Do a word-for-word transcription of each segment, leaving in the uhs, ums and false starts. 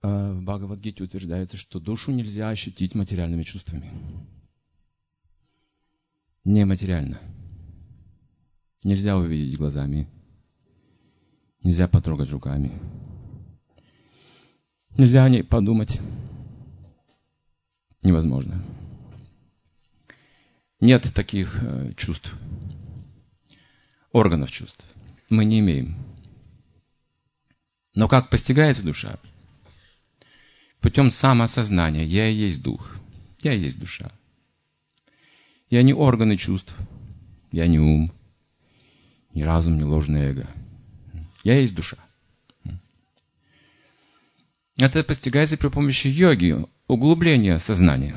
в Бхагавад-гите утверждается, что душу нельзя ощутить материальными чувствами. Нематериально. Нельзя увидеть глазами. Нельзя потрогать руками. Нельзя о ней подумать. Невозможно. Нет таких э, чувств. Органов чувств. Мы не имеем. Но как постигается душа? Путем самоосознания. Я и есть дух. Я и есть душа. Я не органы чувств. Я не ум. Ни разум, ни ложное эго. Я есть душа. Это постигается при помощи йоги, углубления сознания.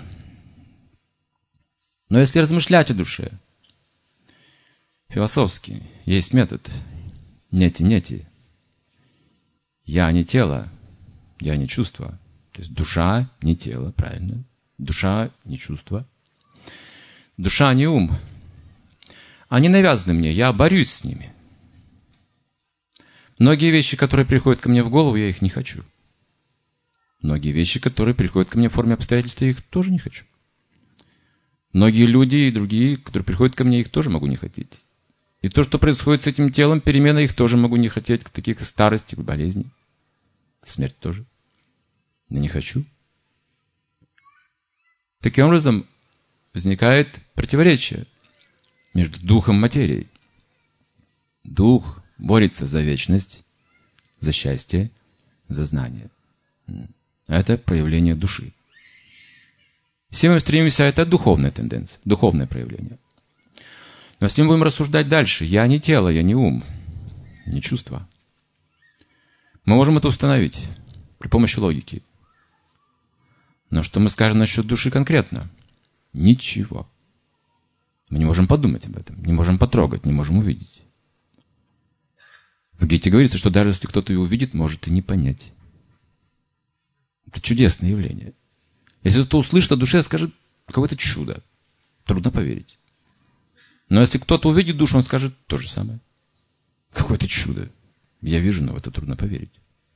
Но если размышлять о душе, философски, есть метод нети-нети. Я не тело, я не чувство. То есть душа не тело, правильно? Душа не чувство. Душа не ум. Они навязаны мне, я борюсь с ними. Многие вещи, которые приходят ко мне в голову, я их не хочу. Многие вещи, которые приходят ко мне в форме обстоятельств, я их тоже не хочу. Многие люди и другие, которые приходят ко мне, их тоже могу не хотеть. И то, что происходит с этим телом, перемена их тоже могу не хотеть, таких как старости, болезни. Смерть тоже. Но не хочу. Таким образом, возникает противоречие между духом и материей. Дух борется за вечность, за счастье, за знание. Это проявление души. Все мы стремимся, это духовная тенденция, духовное проявление. Но если мы будем рассуждать дальше, я не тело, я не ум, не чувство. Мы можем это установить при помощи логики. Но что мы скажем насчет души конкретно? Ничего. Мы не можем подумать об этом, не можем потрогать, не можем увидеть. В Гите говорится, что даже если кто-то ее увидит, может и не понять. Это чудесное явление. Если кто-то услышит о душе, скажет, какое-то чудо. Трудно поверить. Но если кто-то увидит душу, он скажет то же самое. Какое-то чудо. Я вижу, но в это трудно поверить.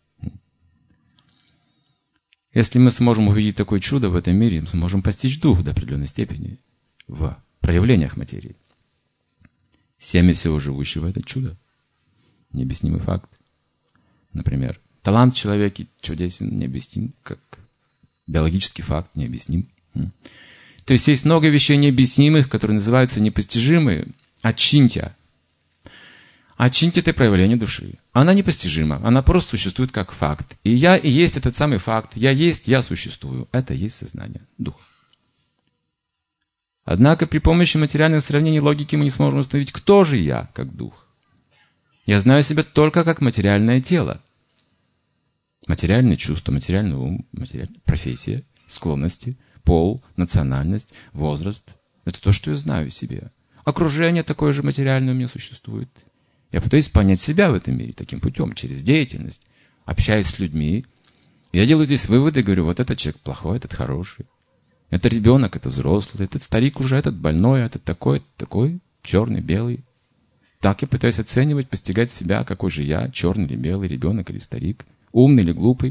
Если мы сможем увидеть такое чудо в этом мире, мы сможем постичь дух до определенной степени в проявлениях материи. Семя всего живущего – это чудо. Необъяснимый факт. Например, талант человека чудесен, необъясним, как биологический факт, необъясним. То есть есть много вещей необъяснимых, которые называются непостижимые, ачинтя. Ачинтя – это проявление души. Она непостижима, она просто существует как факт. И я и есть этот самый факт. Я есть, я существую. Это есть сознание, дух. Однако при помощи материальных сравнений логики мы не сможем установить, кто же я, как дух. Я знаю себя только как материальное тело. Материальное чувство, материальный ум, материальная профессия, склонности, пол, национальность, возраст. Это то, что я знаю себе. Окружение такое же материальное у меня существует. Я пытаюсь понять себя в этом мире таким путем, через деятельность, общаясь с людьми. Я делаю здесь выводы, говорю, вот этот человек плохой, этот хороший. Это ребенок, это взрослый, этот старик уже, этот больной, этот такой, этот такой, черный, белый. Так я пытаюсь оценивать, постигать себя, какой же я, черный или белый, ребенок или старик, умный или глупый.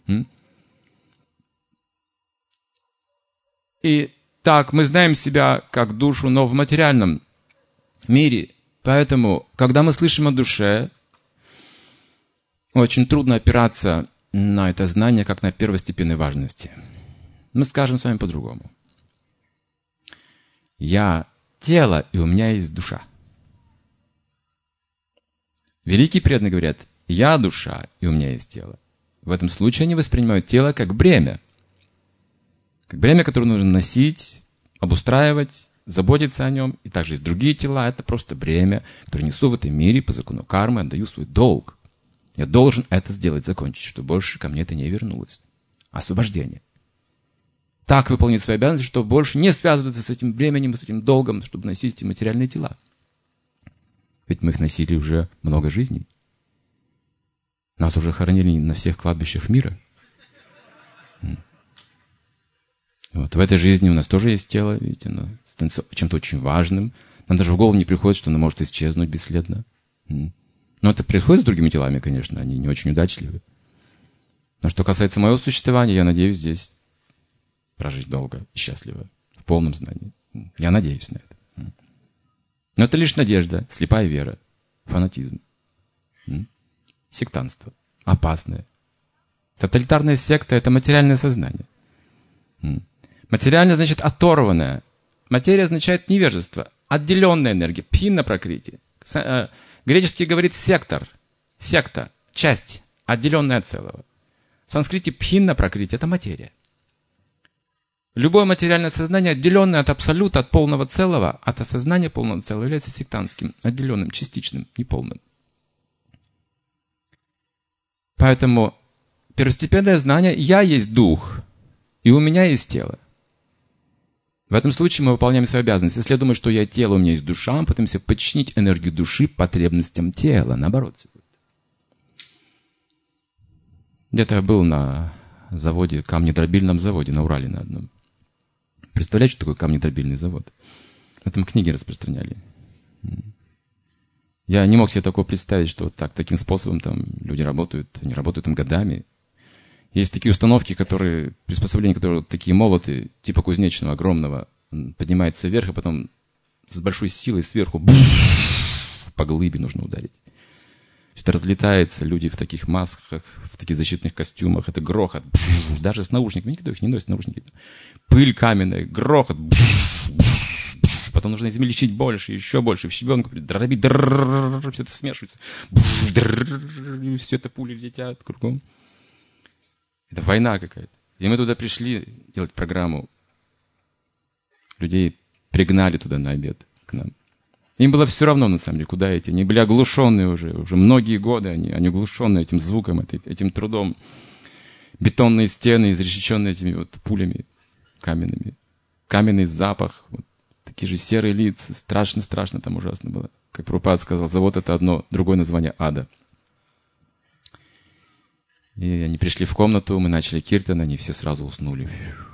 И так, мы знаем себя как душу, но в материальном мире. Поэтому, когда мы слышим о душе, очень трудно опираться на это знание, как на первостепенной важности. Мы скажем с вами по-другому. Я тело, и у меня есть душа. Великие преданные говорят, я душа, и у меня есть тело. В этом случае они воспринимают тело как бремя. Как бремя, которое нужно носить, обустраивать, заботиться о нем. И также есть другие тела. Это просто бремя, которое несу в этом мире по закону кармы, отдаю свой долг. Я должен это сделать, закончить, чтобы больше ко мне это не вернулось. Освобождение. Так выполнить свои обязанности, чтобы больше не связываться с этим бременем, с этим долгом, чтобы носить эти материальные тела. Ведь мы их носили уже много жизней. Нас уже хоронили на всех кладбищах мира. Вот. В этой жизни у нас тоже есть тело, видите, оно становится чем-то очень важным. Нам даже в голову не приходит, что оно может исчезнуть бесследно. Но это происходит с другими телами, конечно, они не очень удачливы. Но что касается моего существования, я надеюсь здесь прожить долго и счастливо, в полном знании. Я надеюсь на это. Но это лишь надежда, слепая вера, фанатизм, сектантство, опасное. Тоталитарная секта — это материальное сознание. Материальное значит оторванное. Материя означает невежество, отделенная энергия, пхинна пракрити. Греческий говорит сектор, секта, часть, отделенная от целого. В санскрите пхинна пракрити — это материя. Любое материальное сознание, отделенное от абсолюта, от полного целого, от осознания полного целого, является сектантским, отделенным, частичным, неполным. Поэтому первостепенное знание — я есть дух, и у меня есть тело. В этом случае мы выполняем свою обязанность. Если я думаю, что я тело, у меня есть душа, мы пытаемся подчинить энергию души потребностям тела. Наоборот. Где-то я был на заводе, камнедробильном заводе, на Урале на одном. Представляете, что такое камнедробильный завод? В этом книги распространяли. Я не мог себе такого представить, что вот так, таким способом там люди работают, они работают там годами. Есть такие установки, которые, приспособления, которые вот такие молоты, типа кузнечного, огромного, поднимается вверх, и потом с большой силой сверху по глыбе нужно ударить. Это разлетается, люди в таких масках, в таких защитных костюмах, это грохот, даже с наушниками, никто их не носит, наушники. Пыль каменная, грохот, потом нужно измельчить больше, еще больше, в щебенку дробить, все это смешивается, все это пули летят кругом. Это война какая-то. И мы туда пришли делать программу. Людей пригнали туда на обед к нам. Им было все равно, на самом деле, куда идти. Они были оглушенные уже, уже многие годы, они, они оглушенные этим звуком, этим трудом. Бетонные стены, изрешеченные этими вот пулями каменными. Каменный запах, вот такие же серые лица. Страшно-страшно там ужасно было. Как Прабхупада сказал, завод — это одно, другое название ада. И они пришли в комнату, мы начали киртан, они все сразу уснули.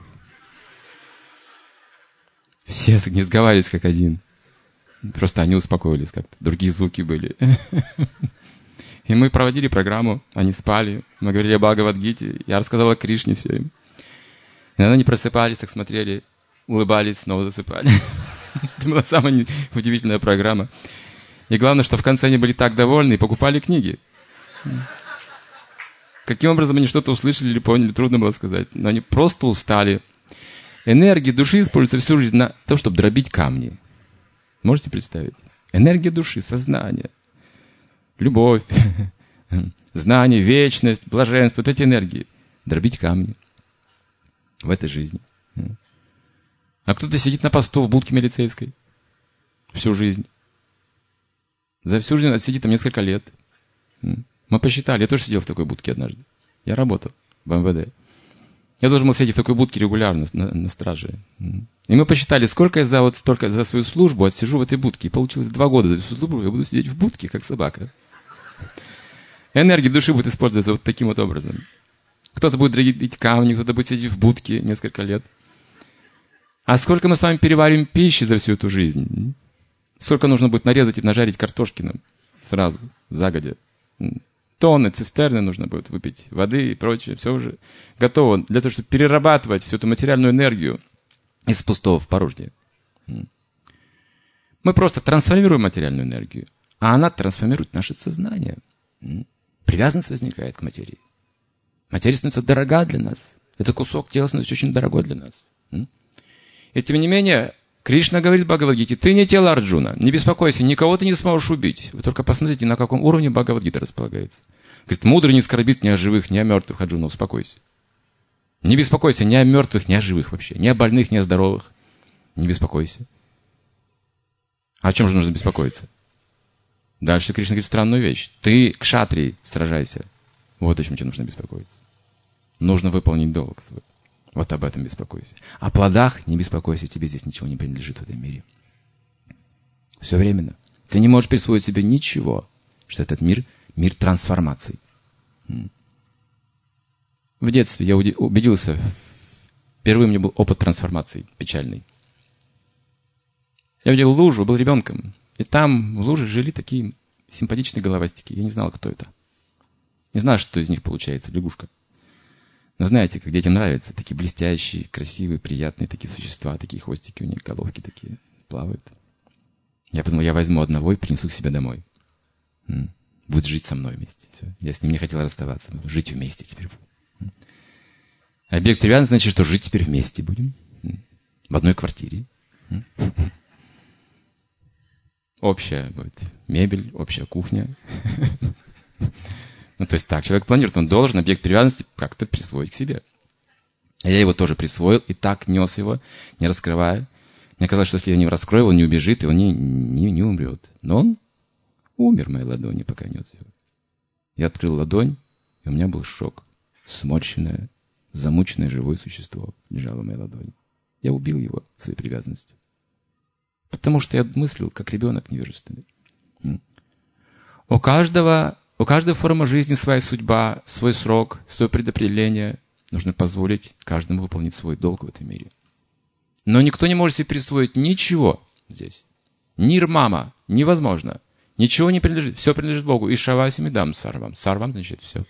Все не сговаривались как один. Просто они успокоились как-то. Другие звуки были. И мы проводили программу, они спали. Мы говорили о Бхагавад-гите. Я рассказал о Кришне все им. И они просыпались, так смотрели, улыбались, снова засыпали. Это была самая удивительная программа. И главное, что в конце они были так довольны и покупали книги. Каким образом они что-то услышали или поняли, трудно было сказать. Но они просто устали. Энергия души используется всю жизнь на то, чтобы дробить камни. Можете представить? Энергия души, сознание, любовь, знание, вечность, блаженство. Вот эти энергии. Дробить камни в этой жизни. А кто-то сидит на посту в будке милицейской всю жизнь. За всю жизнь сидит там несколько лет. Мы посчитали, я тоже сидел в такой будке однажды. Я работал в эм вэ дэ. Я должен был сидеть в такой будке регулярно, на, на страже. И мы посчитали, сколько я за, вот, столько, за свою службу отсижу в этой будке. И получилось два года за всю службу, я буду сидеть в будке, как собака. Энергия души будет использоваться вот таким вот образом. Кто-то будет дробить камни, кто-то будет сидеть в будке несколько лет. А сколько мы с вами переварим пищи за всю эту жизнь? Сколько нужно будет нарезать и нажарить картошки нам сразу, загодя? Тонны, цистерны нужно будет выпить, воды и прочее. Все уже готово для того, чтобы перерабатывать всю эту материальную энергию из пустого в порожнее. Мы просто трансформируем материальную энергию, а она трансформирует наше сознание. Привязанность возникает к материи. Материя становится дорога для нас. Этот кусок тела становится очень дорогой для нас. И тем не менее, Кришна говорит в Бхагавад-гите: ты не тело Арджуна, не беспокойся, никого ты не сможешь убить. Вы только посмотрите, на каком уровне Бхагавад-гита располагается. Говорит, мудрый не скорбит ни о живых, ни о мертвых, Арджуна, успокойся. Не беспокойся ни о мертвых, ни о живых вообще, ни о больных, ни о здоровых. Не беспокойся. А о чем же нужно беспокоиться? Дальше Кришна говорит странную вещь. Ты, кшатрий, сражайся. Вот о чем тебе нужно беспокоиться. Нужно выполнить долг свой. Вот об этом беспокойся. О плодах не беспокойся, тебе здесь ничего не принадлежит в этом мире. Все временно. Ты не можешь присвоить себе ничего, что этот мир — мир трансформаций. В детстве я убедился, впервые у меня был опыт трансформации печальный. Я видел лужу, был ребенком, и там в луже жили такие симпатичные головастики. Я не знал, кто это. Не знал, что из них получается лягушка. Ну, знаете, как детям нравятся, такие блестящие, красивые, приятные такие существа, такие хвостики у них, головки такие плавают. Я подумал, я возьму одного и принесу к себе домой. М. Будет жить со мной вместе. Все. Я с ним не хотел расставаться. Буду жить вместе теперь. М. Объект привязанности значит, что жить теперь вместе будем. М. В одной квартире. М. Общая будет мебель, общая кухня. Ну, то есть так, человек планирует, он должен объект привязанности как-то присвоить к себе. Я его тоже присвоил и так нес его, не раскрывая. Мне казалось, что если я не раскрою, он не убежит, и он не, не, не умрет. Но он умер в моей ладони, пока нес его. Я открыл ладонь, и у меня был шок. Сморщенное, замученное живое существо лежало в моей ладони. Я убил его своей привязанностью. Потому что я мыслил, как ребенок невежественный. У каждого, у каждой формы жизни своя судьба, свой срок, свое предопределение. Нужно позволить каждому выполнить свой долг в этом мире. Но никто не может себе присвоить ничего здесь. Нир мама. Невозможно. Ничего не принадлежит. Все принадлежит Богу. И шавасими дам сарвам. Сарвам значит все.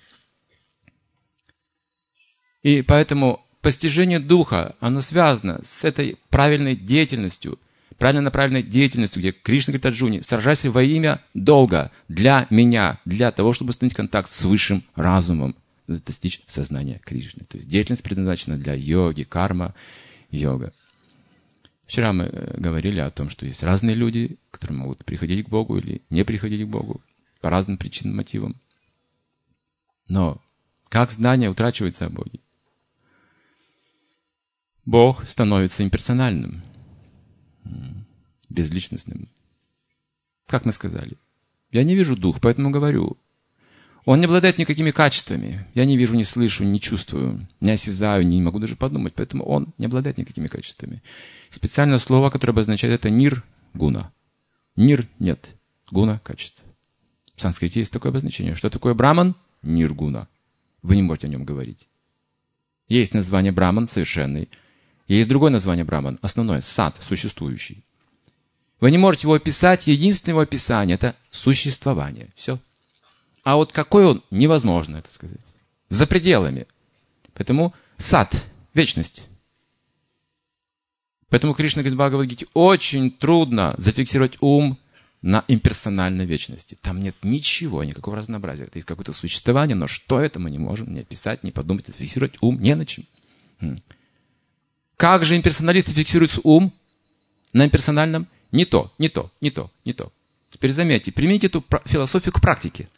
И поэтому постижение духа, оно связано с этой правильной деятельностью, правильно направленной деятельностью, где Кришна говорит Арджуне, сражайся во имя долга, для меня, для того, чтобы установить контакт с высшим разумом, достичь сознания Кришны. То есть деятельность предназначена для йоги, карма, йога. Вчера мы говорили о том, что есть разные люди, которые могут приходить к Богу или не приходить к Богу по разным причинам, мотивам. Но как знание утрачивается о Боге? Бог становится имперсональным, безличностным. Как мы сказали, я не вижу дух, поэтому говорю. Он не обладает никакими качествами. Я не вижу, не слышу, не чувствую, не осязаю, не могу даже подумать. Поэтому он не обладает никакими качествами. Специальное слово, которое обозначает это нир гуна. Нир нет, гуна качество. В санскрите есть такое обозначение. Что такое браман? Нир гуна. Вы не можете о нем говорить. Есть название браман совершенный. Есть другое название браман, основное, сад, существующий. Вы не можете его описать, единственное его описание – это существование. Все. А вот какой он, невозможно это сказать. За пределами. Поэтому сад, вечность. Поэтому Кришна говорит в Бхагавад-гите, очень трудно зафиксировать ум на имперсональной вечности. Там нет ничего, никакого разнообразия. Это есть какое-то существование, но что это мы не можем не описать, не подумать, зафиксировать ум не на чем. Как же имперсоналисты фиксируют ум на имперсональном? Не то, не то, не то, не то. Теперь заметьте, примите эту философию к практике.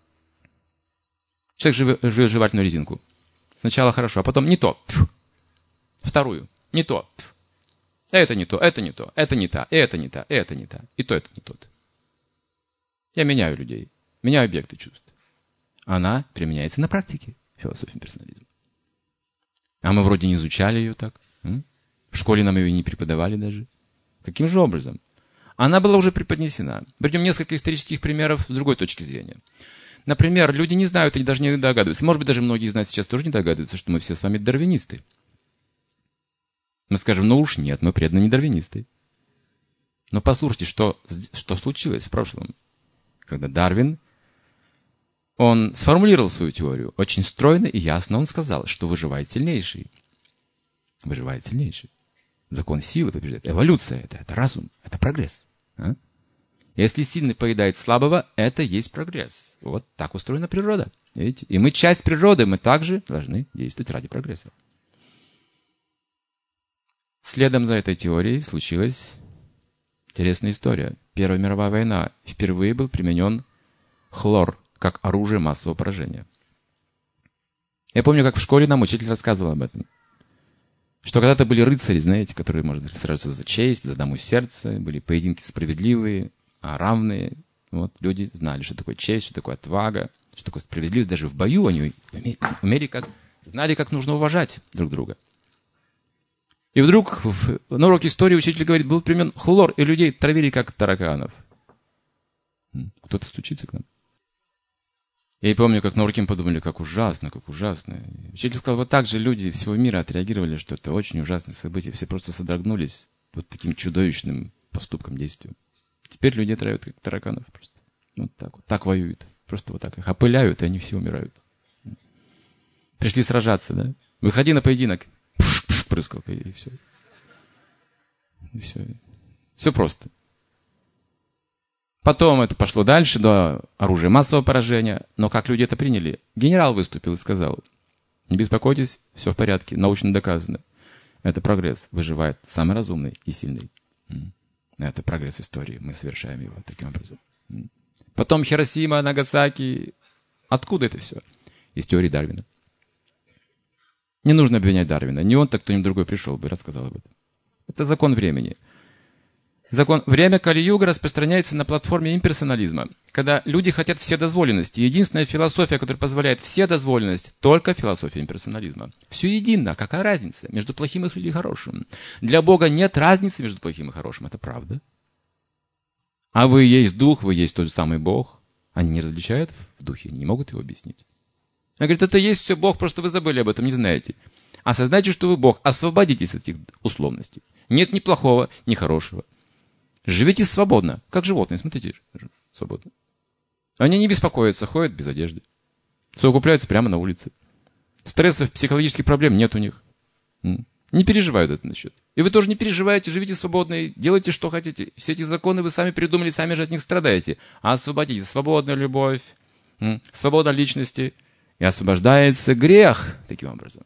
Человек жует жевательную резинку. Сначала хорошо, а потом не то. Вторую. Не то. Это не то, это не то, это не та, это не та, это не та. И то это не тот. Я меняю людей. Меняю объекты чувств. Она применяется на практике, философия имперсонализма. А мы вроде не изучали ее так. М? В школе нам ее не преподавали даже. Каким же образом? Она была уже преподнесена. Приведем несколько исторических примеров с другой точки зрения. Например, люди не знают или даже не догадываются. Может быть, даже многие из нас сейчас тоже не догадываются, что мы все с вами дарвинисты. Мы скажем, ну уж нет, мы преданные дарвинисты. Но послушайте, что, что случилось в прошлом. Когда Дарвин, он сформулировал свою теорию очень стройно и ясно. Он сказал, что выживает сильнейший. Выживает сильнейший. Закон силы побеждает. Эволюция это, это разум, это прогресс. А? Если сильный поедает слабого, это есть прогресс. Вот так устроена природа. Видите? И мы часть природы, мы также должны действовать ради прогресса. Следом за этой теорией случилась интересная история. Первая мировая война. Впервые был применен хлор как оружие массового поражения. Я помню, как в школе нам учитель рассказывал об этом. Что когда-то были рыцари, знаете, которые, может быть, сражаться за честь, за даму сердца. Были поединки справедливые, а равные. Вот, люди знали, что такое честь, что такое отвага, что такое справедливость. Даже в бою они умели, как, знали, как нужно уважать друг друга. И вдруг в, на уроке истории учитель говорит, был применен хлор, и людей травили, как тараканов. Кто-то стучится к нам. Я и помню, как на уроке мы подумали, как ужасно, как ужасно. Учитель сказал, вот так же люди всего мира отреагировали, что это очень ужасное событие. Все просто содрогнулись вот таким чудовищным поступком, действием. Теперь людей травят, как тараканов просто. Вот так вот. Так воюют. Просто вот так их опыляют, и они все умирают. Пришли сражаться, да? Выходи на поединок. Пш-пш, прыскалка, и все. И все. Все просто. Потом это пошло дальше, до оружия массового поражения. Но как люди это приняли? Генерал выступил и сказал: не беспокойтесь, все в порядке, научно доказано. Это прогресс. Выживает самый разумный и сильный. Это прогресс истории. Мы совершаем его таким образом. Потом Хиросима, Нагасаки. Откуда это все? Из теории Дарвина. Не нужно обвинять Дарвина. Не он, так кто-нибудь другой пришел бы и рассказал об этом. Это закон времени. Закон время Кали-юга распространяется на платформе имперсонализма, когда люди хотят вседозволенности. Единственная философия, которая позволяет вседозволенность, только философия имперсонализма. Все едино. Какая разница между плохим и хорошим? Для Бога нет разницы между плохим и хорошим. Это правда. А вы есть дух, вы есть тот же самый Бог. Они не различают в духе, не могут его объяснить. Он говорит, это есть все Бог, просто вы забыли об этом, не знаете. Осознайте, что вы Бог, освободитесь от этих условностей. Нет ни плохого, ни хорошего. Живите свободно, как животные, смотрите, свободно. Они не беспокоятся, ходят без одежды. Совокупляются прямо на улице. Стрессов, психологических проблем нет у них. Не переживают это насчет. И вы тоже не переживаете, живите свободно и делайте, что хотите. Все эти законы вы сами придумали, сами же от них страдаете. А освободите. Свободная любовь, свобода личности. И освобождается грех таким образом.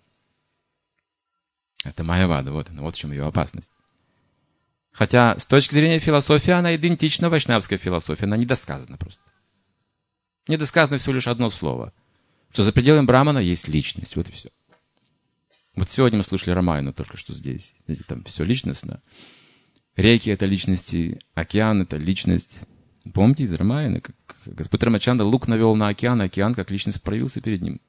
Это майявада, вот она, вот в чем ее опасность. Хотя, с точки зрения философии, она идентична вайшнавской философии, она недосказана просто. Недосказано всего лишь одно слово, что за пределами Брамана есть личность, вот и все. Вот сегодня мы слышали Рамайну только что здесь, знаете, там все личностно. Реки — это личности, океан — это личность. Помните из Рамайны, как Господь Рамачандра лук навел на океан, а океан как личность проявился перед ним.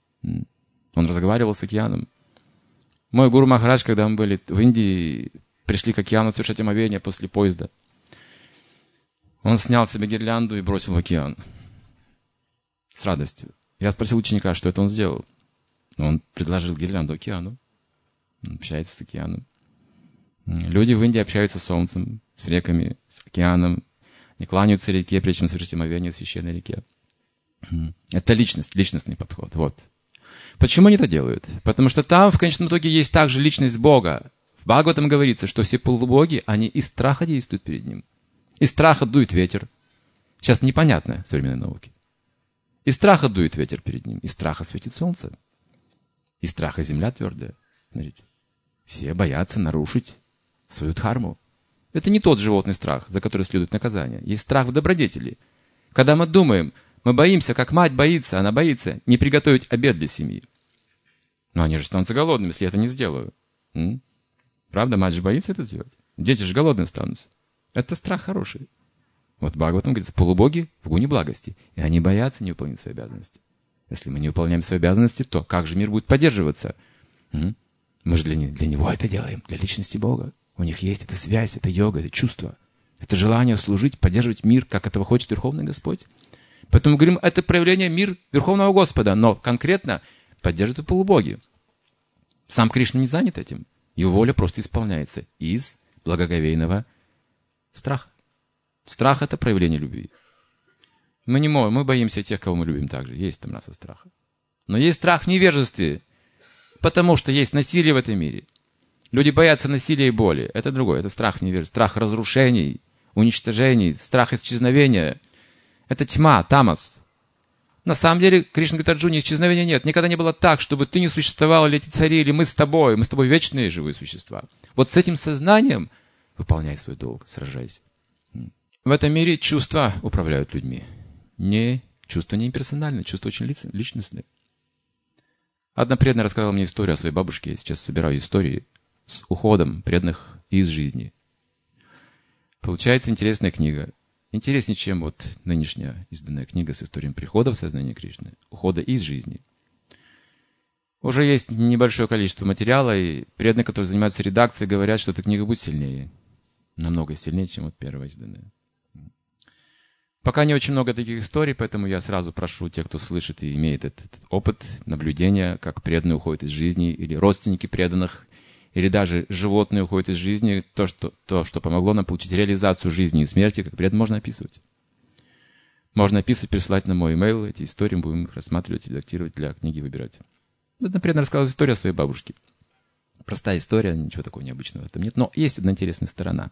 Он разговаривал с океаном. Мой гуру Махарадж, когда мы были в Индии, пришли к океану совершать омовение после поезда. Он снял себе гирлянду и бросил в океан. С радостью. Я спросил ученика, что это он сделал. Он предложил гирлянду океану. Он общается с океаном. Люди в Индии общаются с солнцем, с реками, с океаном. Они кланяются реке, прежде чем совершить омовение в священной реке. Это личность, личностный подход. Вот. Почему они это делают? Потому что там, в конечном итоге, есть также личность Бога. В Бхагаватам говорится, что все полубоги, они из страха действуют перед ним. Из страха дует ветер. Сейчас непонятно в современной науке. Из страха дует ветер перед ним. Из страха светит солнце. Из страха земля твердая. Смотрите. Все боятся нарушить свою дхарму. Это не тот животный страх, за который следует наказание. Есть страх в добродетели. Когда мы думаем, мы боимся, как мать боится, она боится не приготовить обед для семьи. Но они же станут голодными, если я это не сделаю. М? Правда, мать же боится это сделать. Дети же голодные останутся. Это страх хороший. Вот Бхагаватам говорится, полубоги в гуне благости. И они боятся не выполнить свои обязанности. Если мы не выполняем свои обязанности, то как же мир будет поддерживаться? М? Мы же для, не, для него это делаем, для личности Бога. У них есть эта связь, это йога, это чувство. Это желание служить, поддерживать мир, как этого хочет Верховный Господь. Поэтому мы говорим, это проявление мир Верховного Господа, но конкретно поддерживают полубоги. Сам Кришна не занят этим. Его воля просто исполняется из благоговейного страха. Страх — это проявление любви. Мы не можем, мы боимся тех, кого мы любим также. Есть там раса страха. Но есть страх в невежестве, потому что есть насилие в этом мире. Люди боятся насилия и боли. Это другое. Это страх в невежестве. Страх разрушений, уничтожений, страх исчезновения. Это тьма, тамас. На самом деле, Кришна говорит Арджуне, исчезновения нет. Никогда не было так, чтобы ты не существовал, или эти цари, или мы с тобой. Мы с тобой вечные живые существа. Вот с этим сознанием выполняй свой долг, сражайся. В этом мире чувства управляют людьми. Не, чувства не имперсональные, чувства очень личностные. Одна преданная рассказала мне историю о своей бабушке. Я сейчас собираю истории с уходом преданных из жизни. Получается интересная книга. Интереснее, чем вот нынешняя изданная книга с историями прихода в сознание Кришны, ухода из жизни. Уже есть небольшое количество материала, и преданные, которые занимаются редакцией, говорят, что эта книга будет сильнее. Намного сильнее, чем вот первая изданная. Пока не очень много таких историй, поэтому я сразу прошу тех, кто слышит и имеет этот, этот опыт наблюдения, как преданные уходят из жизни, или родственники преданных, или даже животные уходят из жизни, то что, то, что помогло нам получить реализацию жизни и смерти, как преданно можно описывать. Можно описывать, присылать на мой имейл эти истории, будем их рассматривать, редактировать, для книги выбирать. Это, например, рассказывает историю о своей бабушке. Простая история, ничего такого необычного в этом нет. Но есть одна интересная сторона.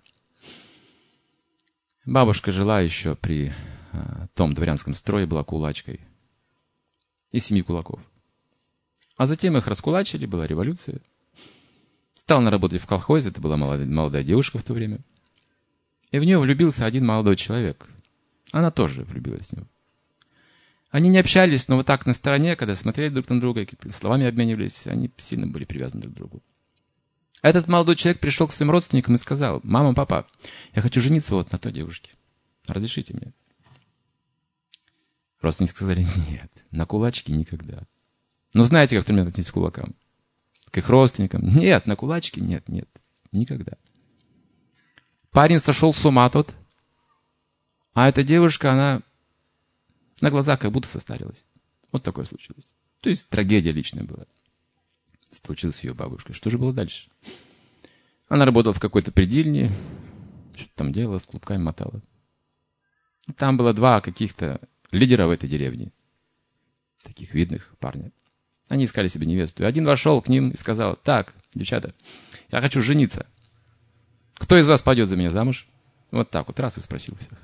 Бабушка жила еще при э, том дворянском строе, была кулачкой. Из семи кулаков. А затем их раскулачили, была революция. Стала она работать в колхозе, это была молодая, молодая девушка в то время. И в нее влюбился один молодой человек. Она тоже влюбилась в него. Они не общались, но вот так на стороне, когда смотрели друг на друга, какими-то словами обменивались, они сильно были привязаны друг к другу. Этот молодой человек пришел к своим родственникам и сказал: «Мама, папа, я хочу жениться вот на той девушке. Разрешите мне?» Родственники сказали: «Нет, на кулачки никогда». Ну, знаете, как примерно относиться к кулакам? К их родственникам? Нет, на кулачки нет, нет, никогда. Парень сошел с ума тот, а эта девушка, она на глазах как будто состарилась. Вот такое случилось. То есть трагедия личная была. Случилось с ее бабушкой. Что же было дальше? Она работала в какой-то предельне, что-то там делала, с клубками мотала. Там было два каких-то лидера в этой деревне. Таких видных парня. Они искали себе невесту. И один вошел к ним и сказал: «Так, девчата, я хочу жениться. Кто из вас пойдет за меня замуж?» Вот так вот раз и спросил всех.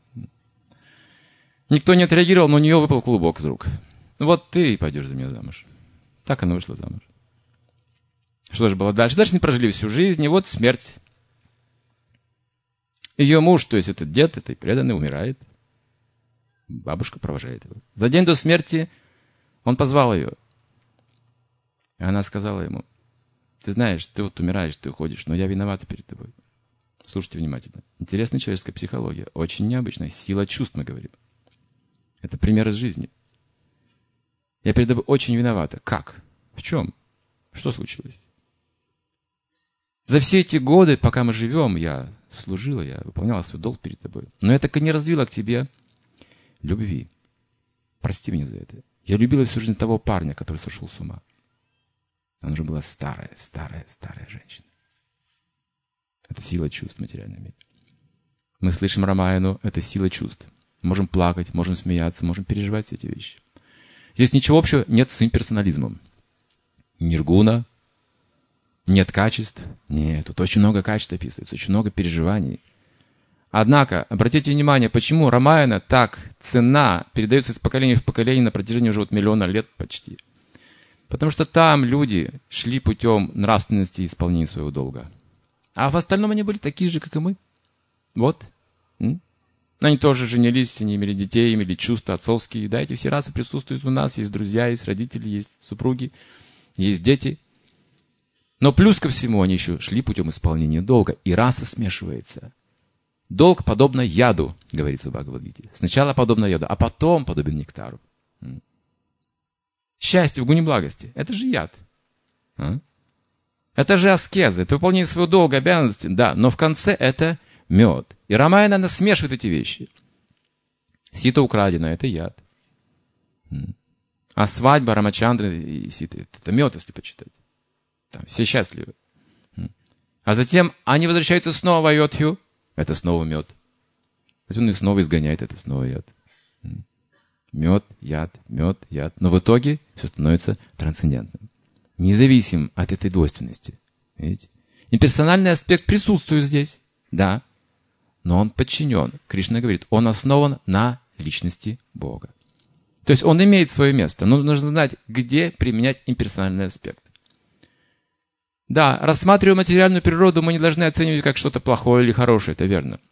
Никто не отреагировал, но у нее выпал клубок из рук. «Вот ты и пойдешь за меня замуж». Так она вышла замуж. Что же было дальше? Дальше они прожили всю жизнь, и вот смерть. Ее муж, то есть этот дед, этой преданный, умирает. Бабушка провожает его. За день до смерти он позвал ее. И она сказала ему: «Ты знаешь, ты вот умираешь, ты уходишь, но я виновата перед тобой». Слушайте внимательно. Интересная человеческая психология. Очень необычная. Сила чувств, мы говорим. Это пример из жизни. Я перед тобой очень виновата. Как? В чем? Что случилось? За все эти годы, пока мы живем, я служила, я выполняла свой долг перед тобой. Но я так и не развила к тебе любви. Прости меня за это. Я любила всю жизнь того парня, который сошел с ума. Она уже была старая, старая, старая женщина. Это сила чувств в материальном мире. Мы слышим Рамаяну, это сила чувств. Можем плакать, можем смеяться, можем переживать все эти вещи. Здесь ничего общего нет с имперсонализмом. Ниргуна, нет качеств. Нет, тут очень много качеств описывается, очень много переживаний. Однако, обратите внимание, почему Рамаяна так ценна, передается из поколения в поколение на протяжении уже вот миллиона лет почти. Потому что там люди шли путем нравственности и исполнения своего долга. А в остальном они были такие же, как и мы. Вот. М? Они тоже женились, они имели детей, имели чувства отцовские. Да, эти все расы присутствуют у нас. Есть друзья, есть родители, есть супруги, есть дети. Но плюс ко всему они еще шли путем исполнения долга. И раса смешивается. Долг подобно яду, говорится в Бхагавад-гите. Сначала подобно яду, а потом подобен нектару. Счастье в гуне благости. Это же яд. А? Это же аскеза. Это выполнение своего долга, обязанности. Да, но в конце это мед. И Рамаяна, она смешивает эти вещи. Сита украдена, это яд. А свадьба Рамачандры и Ситы, это мед, если почитать. Там все счастливы. А затем они возвращаются снова в Айодхью, это снова мед. Затем он их снова изгоняет, это снова яд. Мед, яд, мед, яд. Но в итоге все становится трансцендентным. Независим от этой двойственности. Видите? Имперсональный аспект присутствует здесь. Да. Но он подчинен. Кришна говорит, он основан на личности Бога. То есть он имеет свое место. Но нужно знать, где применять имперсональный аспект. Да, рассматривая материальную природу, мы не должны оценивать как что-то плохое или хорошее. Это верно.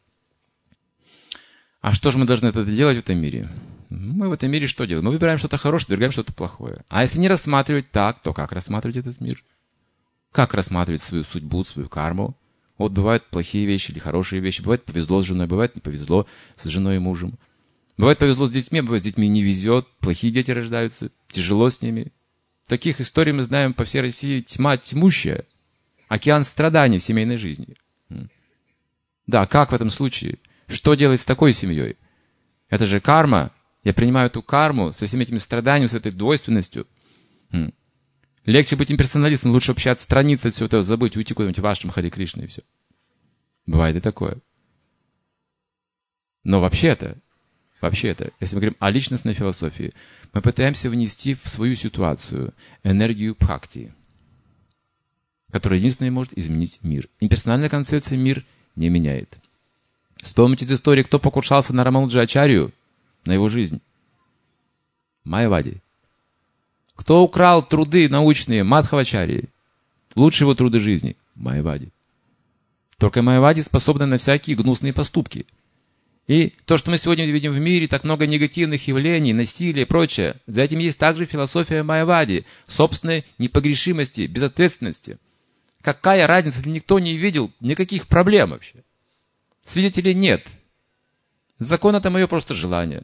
А что же мы должны тогда делать в этом мире? Мы в этом мире что делаем? Мы выбираем что-то хорошее, отвергаем что-то плохое. А если не рассматривать так, то как рассматривать этот мир? Как рассматривать свою судьбу, свою карму? Вот бывают плохие вещи или хорошие вещи. Бывает повезло с женой, бывает не повезло с женой и мужем. Бывает повезло с детьми, бывает с детьми не везет. Плохие дети рождаются, тяжело с ними. Таких историй мы знаем по всей России тьма тьмущая. Океан страданий в семейной жизни. Да, как в этом случае? Что делать с такой семьей? Это же карма. Я принимаю эту карму со всеми этими страданиями, с этой двойственностью. Легче быть имперсоналистом, лучше вообще отстраниться от всего этого, забыть, уйти куда-нибудь в Аштам, Харе Кришна и все. Бывает и такое. Но вообще-то, Вообще это, если мы говорим о личностной философии, мы пытаемся внести в свою ситуацию энергию бхакти, которая единственная может изменить мир. Имперсональная концепция мир не меняет. Вспомните из истории, кто покушался на Рамануджачарью, на его жизнь. Майявади. Кто украл труды научные Мадхавачарьи, лучшие его труды жизни? Майявади. Только Майявади способна на всякие гнусные поступки. И то, что мы сегодня видим в мире, так много негативных явлений, насилия и прочее, за этим есть также философия Майявади, собственной непогрешимости, безответственности. Какая разница, если никто не видел никаких проблем вообще? Свидетелей нет. Закон — это мое просто желание.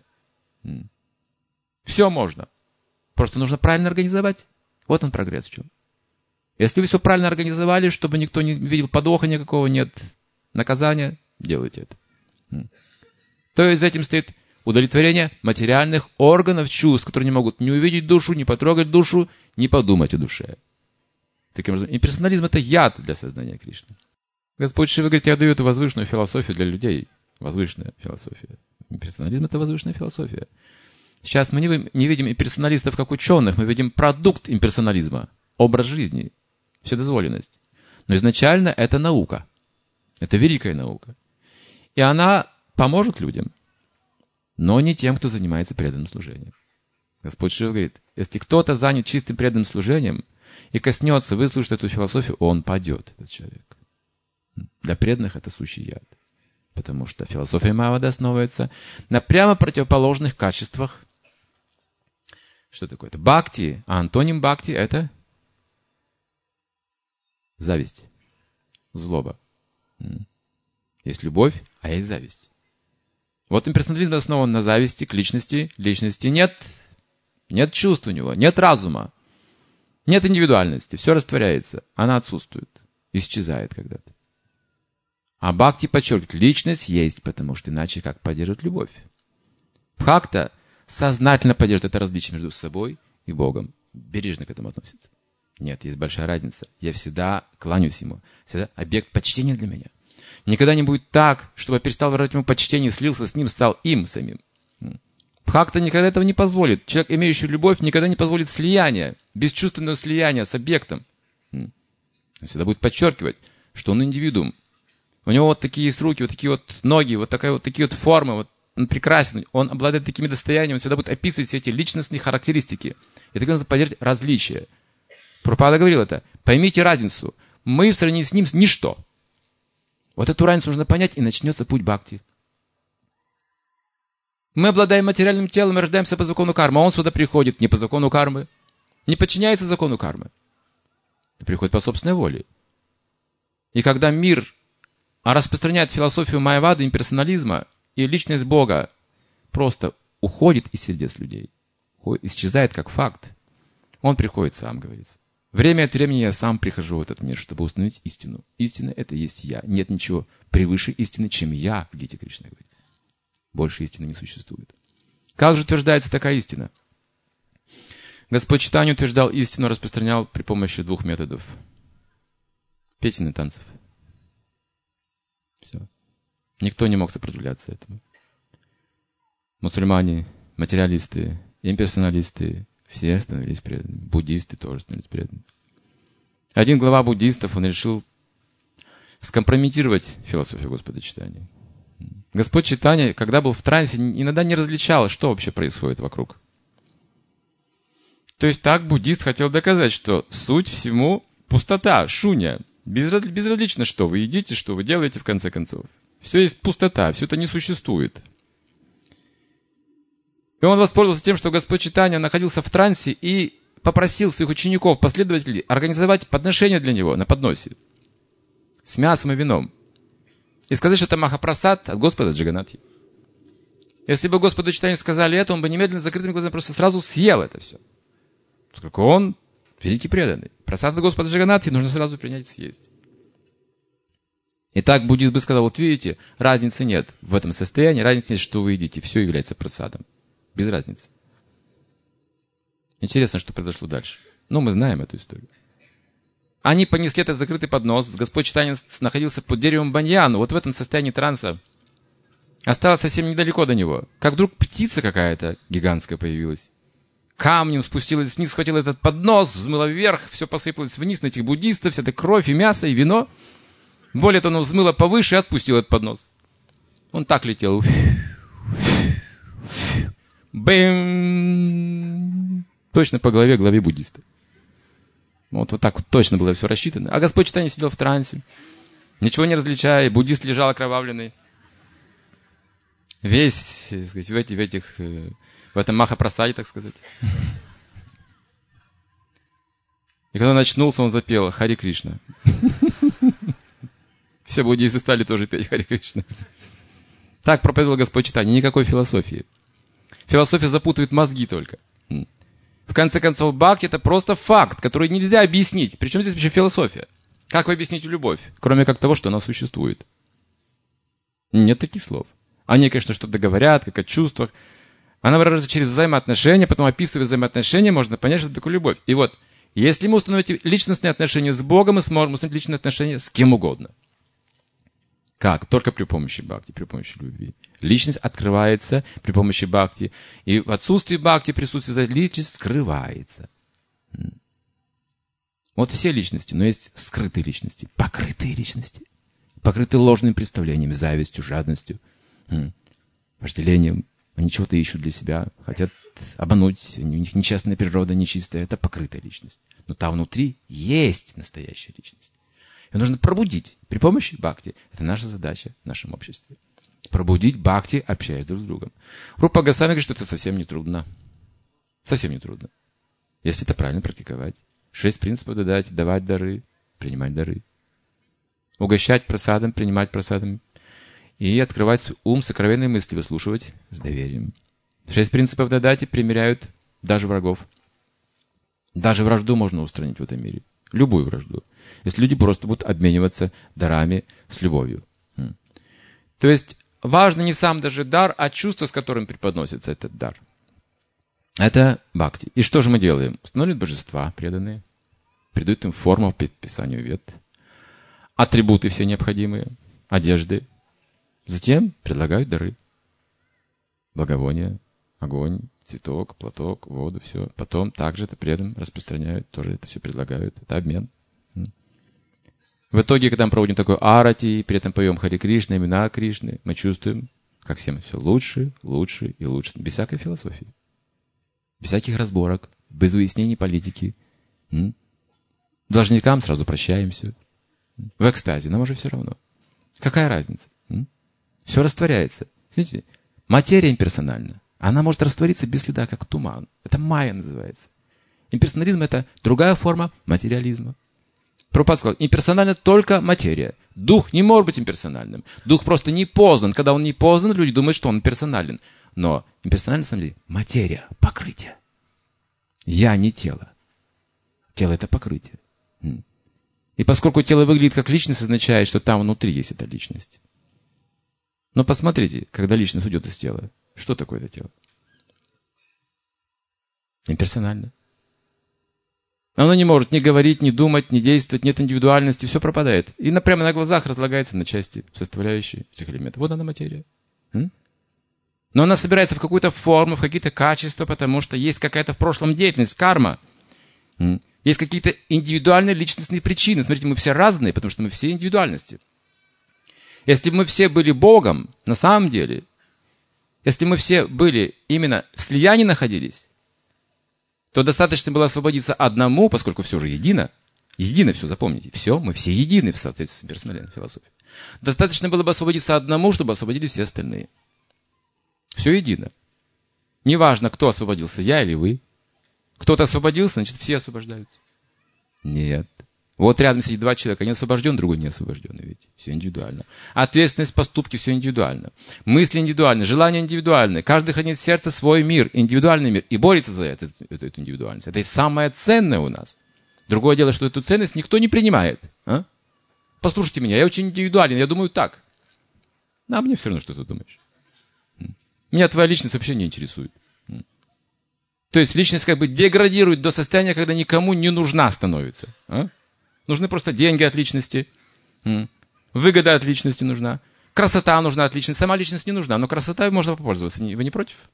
Все можно. Просто нужно правильно организовать. Вот он прогресс в чем. Если вы все правильно организовали, чтобы никто не видел подвоха никакого, нет наказания, делайте это. То есть за этим стоит удовлетворение материальных органов чувств, которые не могут не увидеть душу, не потрогать душу, не подумать о душе. Таким образом, имперсонализм — это яд для сознания Кришны. Господь Шива говорит, я даю эту возвышенную философию для людей. Возвышенная философия. Имперсонализм — это возвышенная философия. Сейчас мы не, не видим имперсоналистов как ученых, мы видим продукт имперсонализма, образ жизни, вседозволенность. Но изначально это наука. Это великая наука. И она поможет людям, но не тем, кто занимается преданным служением. Господь Шива говорит, если кто-то занят чистым преданным служением и коснется, выслушает эту философию, он падет, этот человек. Для преданных это сущий яд. Потому что философия Майявади основывается на прямо противоположных качествах. Что такое это? Бхакти. А антоним бхакти — это зависть, злоба. Есть любовь, а есть зависть. Вот имперсонализм основан на зависти к личности. Личности нет. Нет чувств у него, нет разума. Нет индивидуальности. Все растворяется. Она отсутствует. Исчезает когда-то. А бхакти подчеркивает, личность есть, потому что иначе как поддерживать любовь? Бхакта сознательно поддерживает это различие между собой и Богом. Бережно к этому относится. Нет, есть большая разница. Я всегда кланяюсь ему. Всегда объект почтения для меня. Никогда не будет так, чтобы я перестал выражать ему почтение, слился с ним, стал им самим. Бхакта никогда этого не позволит. Человек, имеющий любовь, никогда не позволит слияния, бесчувственного слияния с объектом. Он всегда будет подчеркивать, что он индивидуум. У него вот такие есть руки, вот такие вот ноги, вот, такая, вот такие вот формы. Вот он прекрасен, он обладает такими достояниями, он всегда будет описывать все эти личностные характеристики. И так нужно поддержать различия. Прабхупада говорил это. Поймите разницу. Мы в сравнении с ним ничто. Вот эту разницу нужно понять, и начнется путь бхакти. Мы обладаем материальным телом и рождаемся по закону кармы. А он сюда приходит не по закону кармы, не подчиняется закону кармы. Он приходит по собственной воле. И когда мир распространяет философию Майявади, имперсонализма, и личность Бога просто уходит из сердец людей, исчезает как факт, он приходит сам, говорится. Время от времени я сам прихожу в этот мир, чтобы установить истину. Истина — это есть я. Нет ничего превыше истины, чем я, в Гите Кришна говорит. Больше истины не существует. Как же утверждается такая истина? Господь Чайтанья утверждал истину, распространял при помощи двух методов. Песен и танцев. Все. Никто не мог сопротивляться этому. Мусульмане, материалисты, имперсоналисты, все становились преданными. Буддисты тоже становились преданными. Один глава буддистов, он решил скомпрометировать философию Господа Чайтаньи. Господь Чайтанья, когда был в трансе, иногда не различал, что вообще происходит вокруг. То есть так буддист хотел доказать, что суть всему пустота, шунья. Безразлично, что вы едите, что вы делаете, в конце концов. Все есть пустота, все это не существует. И он воспользовался тем, что Господь Чайтанья находился в трансе и попросил своих учеников, последователей, организовать подношение для него на подносе с мясом и вином. И сказать, что это Махапрасад от Господа Джаганатхи. Если бы Господу Чайтанье сказали это, он бы немедленно с закрытыми глазами просто сразу съел это все. Поскольку он великий преданный. Прасад от Господа Джаганатхи нужно сразу принять и съесть. Итак, буддист бы сказал, вот видите, разницы нет в этом состоянии, разницы нет, что вы едите, все является прасадом. Без разницы. Интересно, что произошло дальше. Но мы знаем эту историю. Они понесли этот закрытый поднос. Господь Чайтанья находился под деревом баньяну. Вот в этом состоянии транса Осталось совсем недалеко до него. Как вдруг птица какая-то гигантская появилась. Камнем спустилась вниз, схватила этот поднос, взмыла вверх, все посыпалось вниз на этих буддистов, вся эта кровь и мясо, и вино. Более того, она взмыла повыше и отпустила этот поднос. Он так летел. Бэм! Точно по голове, голове буддиста. Вот, вот так вот точно было все рассчитано. А Господь Чайтанья сидел в трансе, ничего не различая. Буддист лежал окровавленный. Весь, так сказать, в, эти, в, этих, в этом Махапрасаде, так сказать. И когда он очнулся, он запел Хари Кришна. Все буддисты стали тоже петь Хари Кришна. Так проповедовал Господь Чайтанья. Никакой философии. Философия запутывает мозги только. В конце концов, бхакти — это просто факт, который нельзя объяснить. Причем здесь вообще философия? Как вы объясните любовь? Кроме как того, что она существует. Нет таких слов. Они, конечно, что-то говорят, как о чувствах. Она выражается через взаимоотношения, потом, описывая взаимоотношения, можно понять, что такое любовь. И вот, если мы установим личностные отношения с Богом, мы сможем установить личные отношения с кем угодно. Как? Только при помощи бхакти, при помощи любви. Личность открывается при помощи бхакти. И в отсутствии бхакти присутствие личность скрывается. Вот все личности, но есть скрытые личности, покрытые личности. Покрытые ложными представлениями, завистью, жадностью, вожделением. Они чего-то ищут для себя, хотят обмануть. У них нечестная природа, нечистая. Это покрытая личность. Но там внутри есть настоящая личность. Ее нужно пробудить при помощи бхакти. Это наша задача в нашем обществе. Пробудить бхакти, общаясь друг с другом. Рупа Госвами говорит, что это совсем не трудно. Совсем не трудно. Если это правильно практиковать. Шесть принципов додать, давать дары, принимать дары. Угощать просадом, принимать просадом. И открывать ум, сокровенные мысли выслушивать с доверием. Шесть принципов додать примиряют даже врагов. Даже вражду можно устранить в этом мире. Любую вражду. Если люди просто будут обмениваться дарами с любовью. То есть важно не сам даже дар, а чувство, с которым преподносится этот дар. Это бхакти. И что же мы делаем? Устанавливают божества преданные. Придают им форму по Писанию Вед. Атрибуты все необходимые. Одежды. Затем предлагают дары. Благовония, огонь, цветок, платок, воду, все. Потом также это преданным распространяют, тоже это все предлагают. Это обмен. В итоге, когда мы проводим такой арати, при этом поем Хари Кришна, имена Кришны, мы чувствуем, как всем все лучше, лучше и лучше. Без всякой философии. Без всяких разборок, без выяснений политики. Должникам сразу прощаемся. В экстазе, нам уже все равно. Какая разница? Все растворяется. Смотрите, материя имперсональна. Она может раствориться без следа, как туман. Это майя называется. Имперсонализм — это другая форма материализма. Прабхупада сказал, имперсональна только материя. Дух не может быть имперсональным. Дух просто не познан. Когда он не познан, люди думают, что он персонален. Но имперсональна, на самом деле, материя, покрытие. Я не тело. Тело — это покрытие. И поскольку тело выглядит как личность, означает, что там внутри есть эта личность. Но посмотрите, когда личность уйдет из тела, что такое это тело? Имперсонально. Оно не может ни говорить, ни думать, ни действовать, нет индивидуальности, все пропадает. И на, прямо на глазах разлагается на части, составляющие этих элементов. Вот она материя. М? Но она собирается в какую-то форму, в какие-то качества, потому что есть какая-то в прошлом деятельность, карма. М? Есть какие-то индивидуальные личностные причины. Смотрите, мы все разные, потому что мы все индивидуальности. Если бы мы все были Богом, на самом деле, если мы все были именно в слиянии находились, то достаточно было освободиться одному, поскольку все же едино. Едино все, запомните. Все, мы все едины в соответствии с персональной философией. Достаточно было бы освободиться одному, чтобы освободились все остальные. Все едино. Неважно, кто освободился, я или вы. Кто-то освободился, значит, все освобождаются. Нет. Вот рядом сидит два человека, один освобожден, другой не освобожден. Ведь все индивидуально. Ответственность, поступки, все индивидуально. Мысли индивидуальны, желания индивидуальны. Каждый хранит в сердце свой мир, индивидуальный мир, и борется за это, эту, эту индивидуальность. Это и самое ценное у нас. Другое дело, что эту ценность никто не принимает. А? Послушайте меня, я очень индивидуален, я думаю так. А мне все равно, что ты думаешь. Меня твоя личность вообще не интересует. То есть личность как бы деградирует до состояния, когда никому не нужна становится. А? Нужны просто деньги от личности, выгода от личности нужна. Красота нужна от личности. Сама личность не нужна, но красотой можно попользоваться. Вы не против?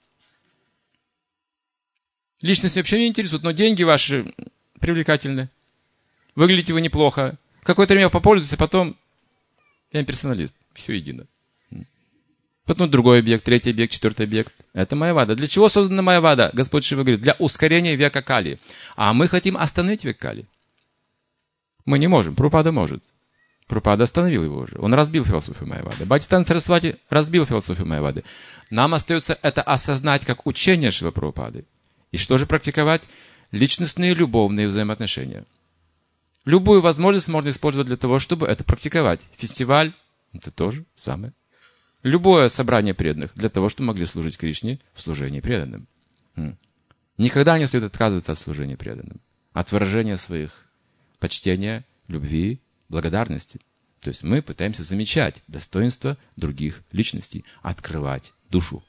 Личность вообще не интересует, но деньги ваши привлекательны. Выглядите вы неплохо. Какое-то время попользуйтесь, а потом я имперсоналист. Все едино. Потом другой объект, третий объект, четвертый объект. Это майявада. Для чего создана майявада? Господь Шива говорит, для ускорения века Кали. А мы хотим остановить век Кали. Мы не можем. Прабхупада может. Прабхупада остановил его уже. Он разбил философию майявады. Бхактисиданта Сарасвати разбил философию майявады. Нам остается это осознать как учение Шрилы Прабхупады. И что же практиковать? Личностные любовные взаимоотношения. Любую возможность можно использовать для того, чтобы это практиковать. Фестиваль – это тоже самое. Любое собрание преданных для того, чтобы могли служить Кришне в служении преданным. Никогда не следует отказываться от служения преданным. От выражения своих почтения, любви, благодарности. То есть мы пытаемся замечать достоинства других личностей, открывать душу.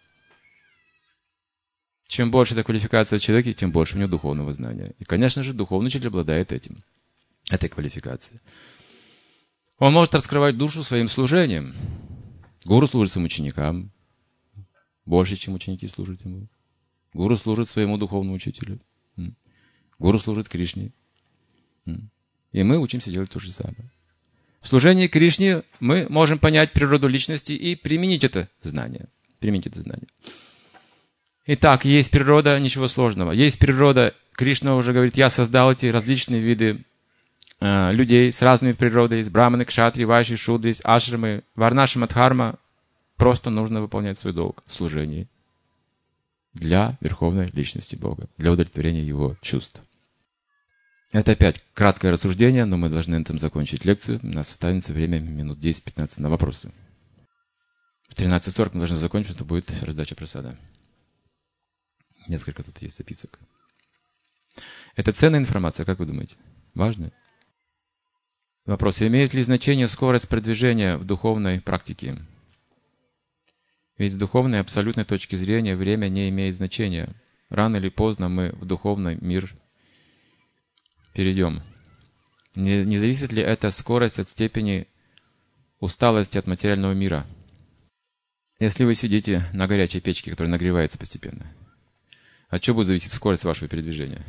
Чем больше эта квалификация в человеке, тем больше у него духовного знания. И, конечно же, духовный учитель обладает этим, этой квалификацией. Он может раскрывать душу своим служением. Гуру служит своим ученикам, больше, чем ученики служат ему. Гуру служит своему духовному учителю. Гуру служит Кришне. И мы учимся делать то же самое. В служении Кришне мы можем понять природу личности и применить это знание. Применить это знание. Итак, есть природа, ничего сложного. Есть природа, Кришна уже говорит, я создал эти различные виды э, людей с разной природой, с браманы, кшатри, вайши, шудри, ашрамы, варнашама, дхарма. Просто нужно выполнять свой долг в служении для верховной личности Бога, для удовлетворения Его чувств. Это опять краткое рассуждение, но мы должны на этом закончить лекцию. У нас останется время минут десять-пятнадцать на вопросы. В тринадцать сорок мы должны закончить, это будет раздача прасада. Несколько тут есть записок. Это ценная информация, как вы думаете? Важная? Вопрос. Имеет ли значение скорость продвижения в духовной практике? Ведь с духовной абсолютной точки зрения время не имеет значения. Рано или поздно мы в духовный мир перейдем. Не, не зависит ли эта скорость от степени усталости от материального мира? Если вы сидите на горячей печке, которая нагревается постепенно, от чего будет зависеть скорость вашего передвижения?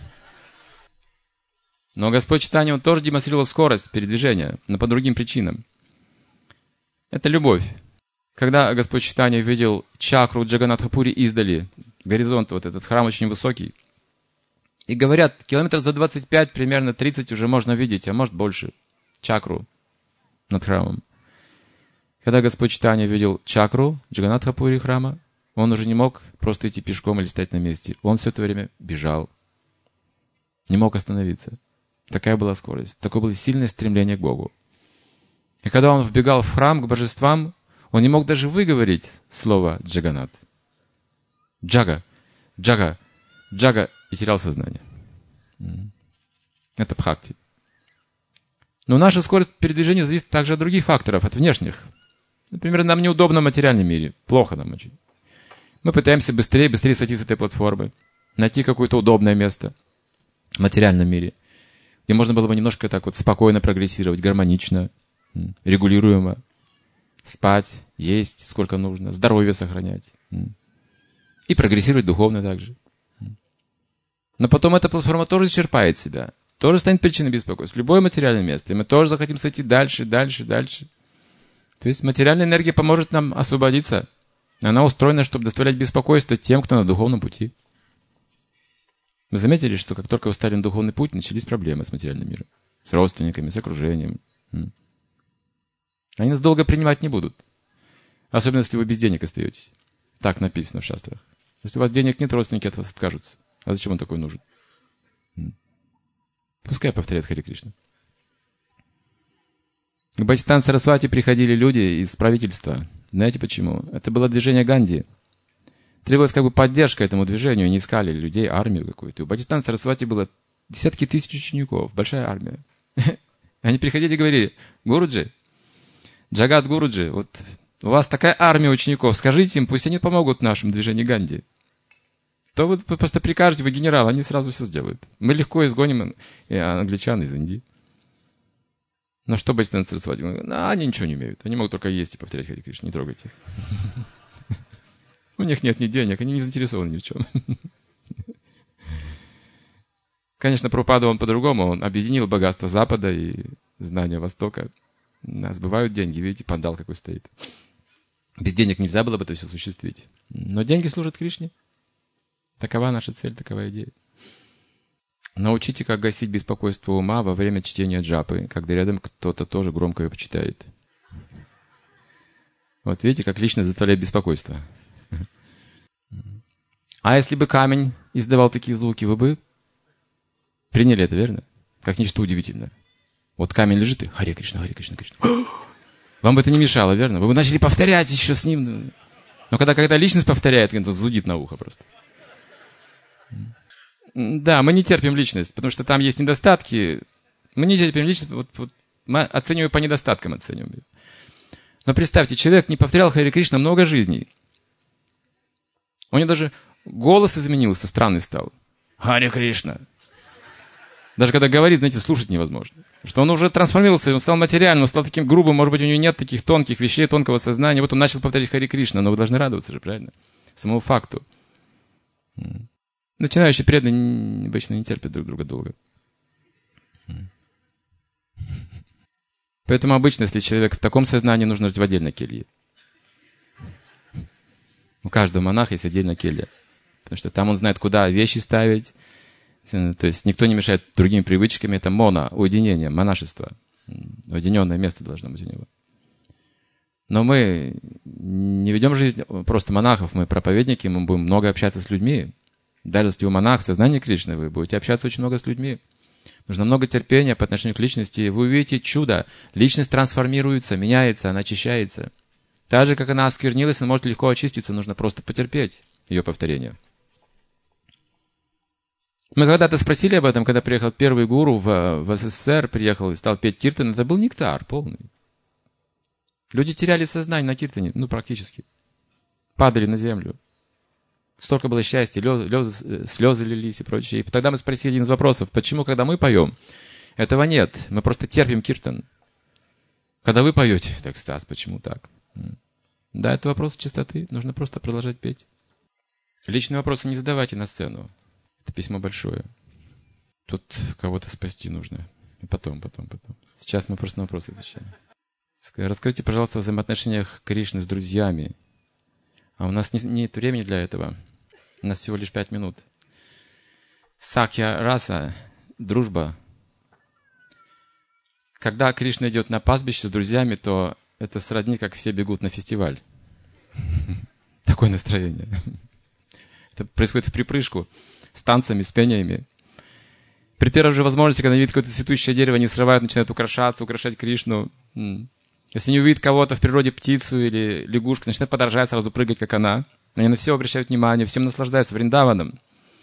Но Господь Чайтанья, Он тоже демонстрировал скорость передвижения, но по другим причинам. Это любовь. Когда Господь Чайтанья видел чакру Джаганатхапури издали, с горизонта, вот этот храм очень высокий, и говорят, километров за двадцать пять, примерно тридцать уже можно видеть, а может больше, чакру над храмом. Когда Господь Чайтанья видел чакру Джаганатхапури храма, он уже не мог просто идти пешком или стоять на месте. Он все это время бежал. Не мог остановиться. Такая была скорость. Такое было сильное стремление к Богу. И когда он вбегал в храм к божествам, он не мог даже выговорить слово Джаганат. Джага, Джага, Джага. И терял сознание. Это бхакти. Но наша скорость передвижения зависит также от других факторов, от внешних. Например, нам неудобно в материальном мире. Плохо нам очень. Мы пытаемся быстрее, быстрее сойти с этой платформы, найти какое-то удобное место в материальном мире, где можно было бы немножко так вот спокойно прогрессировать, гармонично, регулируемо, спать, есть сколько нужно, здоровье сохранять и прогрессировать духовно также. Но потом эта платформа тоже исчерпает себя, тоже станет причиной беспокойства. Любое материальное место, и мы тоже захотим сойти дальше, дальше, дальше. То есть материальная энергия поможет нам освободиться. Она устроена, чтобы доставлять беспокойство тем, кто на духовном пути. Вы заметили, что как только вы стали на духовный путь, начались проблемы с материальным миром, с родственниками, с окружением. Они нас долго принимать не будут. Особенно, если вы без денег остаетесь. Так написано в шастрах. Если у вас денег нет, родственники от вас откажутся. А зачем он такой нужен? Пускай повторяет Харе Кришна. К Бхактисиданта Сарасвати приходили люди из правительства. Знаете почему? Это было движение Ганди. Требовалась как бы поддержка этому движению. Они искали людей, армию какую-то. У Бхактисиданта Сарасвати было десятки тысяч учеников. Большая армия. Они приходили и говорили: Гуруджи, Джагат Гуруджи, вот у вас такая армия учеников. Скажите им, пусть они помогут нашему движению Ганди. То вы просто прикажете, вы генерал, они сразу все сделают. Мы легко изгоним англичан из Индии. Но что будет танцевать? А, они ничего не умеют. Они могут только есть и повторять Харе Кришна. Не трогайте их. У них нет ни денег, они не заинтересованы ни в чем. Конечно, Прабхупада, он по-другому. Он объединил богатство Запада и знания Востока. Сбывают деньги. Видите, пандал какой стоит. Без денег нельзя было бы это все осуществить. Но деньги служат Кришне. Такова наша цель, такова идея. Научите, как гасить беспокойство ума во время чтения джапы, когда рядом кто-то тоже громко ее почитает. Вот видите, как лично затворяет беспокойство. А если бы камень издавал такие звуки, вы бы приняли это, верно? Как нечто удивительное. Вот камень лежит и Харе Кришна, Харе Кришна, Кришна. Вам бы это не мешало, верно? Вы бы начали повторять еще с ним. Но когда какая-то личность повторяет, он зудит на ухо просто. Да, мы не терпим личность, потому что там есть недостатки. Мы не терпим личность, вот, вот, мы оцениваем по недостаткам. Оцениваем. Но представьте, человек не повторял Харе Кришна много жизней. У него даже голос изменился, странный стал. Харе Кришна. Даже когда говорит, знаете, слушать невозможно. Что он уже трансформировался, он стал материальным, он стал таким грубым, может быть, у него нет таких тонких вещей, тонкого сознания. Вот он начал повторять Харе Кришна, но вы должны радоваться же, правильно? Самому факту. Начинающие преданные обычно не терпят друг друга долго. Поэтому обычно, если человек в таком сознании, нужно жить в отдельной келье. У каждого монаха есть отдельная келья. Потому что там он знает, куда вещи ставить. То есть никто не мешает другими привычками. Это моно, уединение, монашество. Уединенное место должно быть у него. Но мы не ведем жизнь просто монахов, мы проповедники, мы будем много общаться с людьми. Даже если вы монах в сознании Кришны, вы будете общаться очень много с людьми. Нужно много терпения по отношению к личности. Вы увидите чудо. Личность трансформируется, меняется, она очищается. Так же, как она осквернилась, она может легко очиститься. Нужно просто потерпеть ее повторение. Мы когда-то спросили об этом, когда приехал первый гуру в, в СССР, приехал и стал петь киртан. Это был нектар полный. Люди теряли сознание на киртане, ну, практически. Падали на землю. Столько было счастья, слезы, слезы лились и прочее. И тогда мы спросили один из вопросов, почему, когда мы поем, этого нет, мы просто терпим киртан. Когда вы поете, это экстаз, почему так? Да, это вопрос чистоты, нужно просто продолжать петь. Личные вопросы не задавайте на сцену. Это письмо большое. Тут кого-то спасти нужно. И потом, потом, потом. Сейчас мы просто на вопросы отвечаем. Расскажите, пожалуйста, о взаимоотношениях Кришны с друзьями. А у нас не, нет времени для этого. У нас всего лишь пять минут. Сакья раса, дружба. Когда Кришна идет на пастбище с друзьями, то это сродни, как все бегут на фестиваль. Такое настроение. Это происходит в припрыжку, с танцами, с пениями. При первой же возможности, когда они видят какое-то цветущее дерево, они срывают, начинают украшаться, украшать Кришну. Если не увидят кого-то в природе, птицу или лягушку, начинают подражать, сразу прыгать, как она. Они на все обращают внимание, всем наслаждаются Вриндаваном.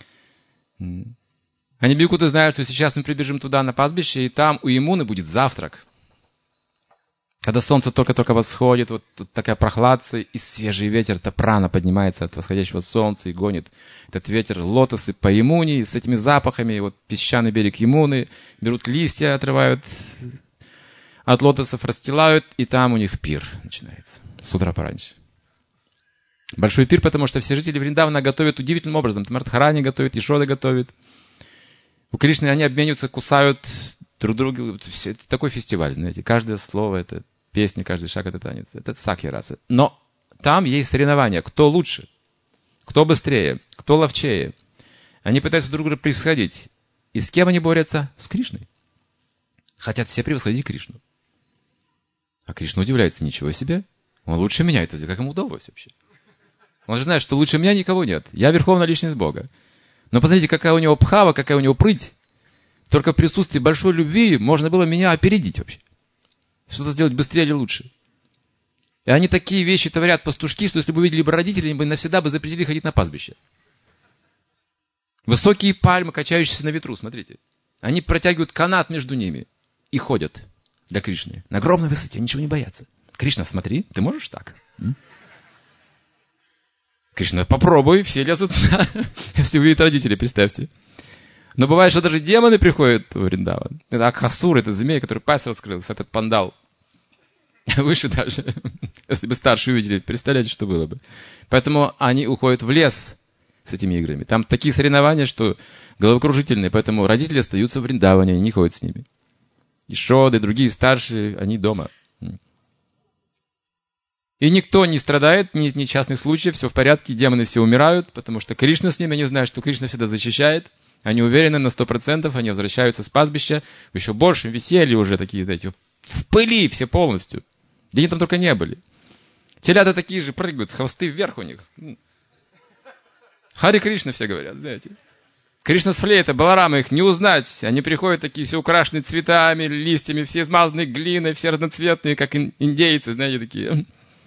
Они бегут и знают, что сейчас мы прибежим туда, на пастбище, и там у Ямуны будет завтрак. Когда солнце только-только восходит, вот тут такая прохладца, и свежий ветер, это прана поднимается от восходящего солнца и гонит этот ветер лотосы по Ямуне, и с этими запахами, вот песчаный берег Ямуны, берут листья, отрывают от лотосов, расстилают, и там у них пир начинается. С утра пораньше. Большой пир, потому что все жители Вриндавана готовят удивительным образом. Мардхарани готовит, Ешода готовит. У Кришны они обмениваются, кусают друг друга. Это такой фестиваль, знаете. Каждое слово — это песня, каждый шаг — это танец. Это сакья раса. Но там есть соревнования. Кто лучше? Кто быстрее? Кто ловчее? Они пытаются друг друга превосходить. И с кем они борются? С Кришной. Хотят все превосходить Кришну. А Кришна удивляется, ничего себе. Он лучше меня. Это как ему удалось вообще? Он же знает, что лучше меня никого нет. Я верховная личность Бога. Но посмотрите, какая у него пхава, какая у него прыть. Только в присутствии большой любви можно было меня опередить вообще. Что-то сделать быстрее или лучше. И они такие вещи творят пастушки, что если бы увидели бы родители, они бы навсегда бы запретили ходить на пастбище. Высокие пальмы, качающиеся на ветру, смотрите. Они протягивают канат между ними и ходят для Кришны. На огромной высоте, ничего не боятся. Кришна, смотри, ты можешь так? М? Кришна, попробуй, все лезут. Если увидят родители, представьте. Но бывает, что даже демоны приходят в Вриндаван. Это Акхасур, это змея, который пасть раскрыл, этот пандал. Выше даже. Если бы старшие увидели, представляете, что было бы. Поэтому они уходят в лес с этими играми. Там такие соревнования, что головокружительные. Поэтому родители остаются в Вриндаване, они не ходят с ними. И Шоды, другие старшие, они дома. И никто не страдает, ни, ни частных случаев, все в порядке, демоны все умирают, потому что Кришна с ними, они знают, что Кришна всегда защищает. Они уверены на сто процентов, они возвращаются с пастбища в еще большем веселье уже такие, знаете, в пыли все полностью. Где они там только не были. Телята такие же прыгают, хвосты вверх у них. Хари Кришна все говорят, знаете. Кришна с флейтой, Баларама, их не узнать. Они приходят такие все украшенные цветами, листьями, все измазанные глиной, все разноцветные, как индейцы, знаете, такие.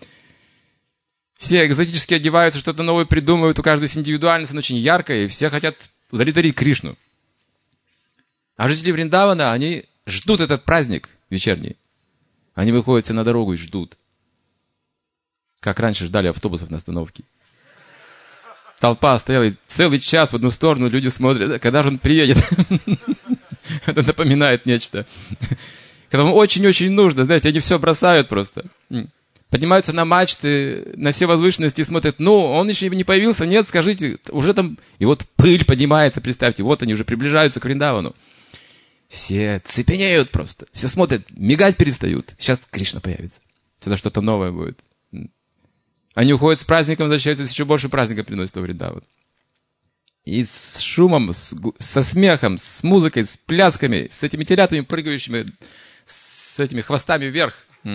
Все экзотически одеваются, что-то новое придумывают, у каждого есть индивидуальность, она очень яркая, и все хотят удовлетворить Кришну. А жители Вриндавана, они ждут этот праздник вечерний. Они выходят все на дорогу и ждут. Как раньше ждали автобусов на остановке. Толпа стояла целый час в одну сторону, люди смотрят, когда же он приедет. Это напоминает нечто. Когда вам очень-очень нужно, знаете, они все бросают просто. Поднимаются на мачты, на все возвышенности и смотрят, ну, он еще не появился, нет, скажите, уже там... И вот пыль поднимается, представьте, вот они уже приближаются к Вриндавану. Все цепенеют просто, все смотрят, мигать перестают. Сейчас Кришна появится, сюда что-то новое будет. Они уходят с праздником, возвращаются, с еще больше праздника приносят во Вриндаван. И с шумом, с, со смехом, с музыкой, с плясками, с этими телятами прыгающими, с этими хвостами вверх.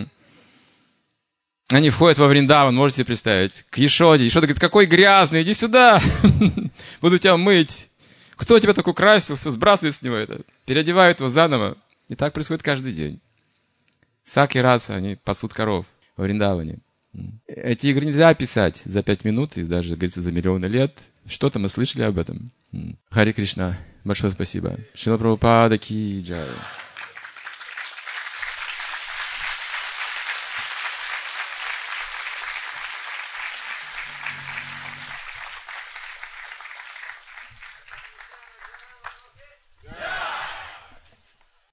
Они входят во Вриндаван, можете себе представить, к Ешоде. Ешода говорит, какой грязный, иди сюда, буду тебя мыть. Кто тебя так украсил, все сбрасывает с него это, переодевают его заново. И так происходит каждый день. Саки раса, они пасут коров во Вриндаване. Эти игры нельзя описать за пять минут, и даже, говорится, за миллионы лет. Что-то мы слышали об этом. Хари Кришна, большое спасибо. Шрила Прабхупада ки джай.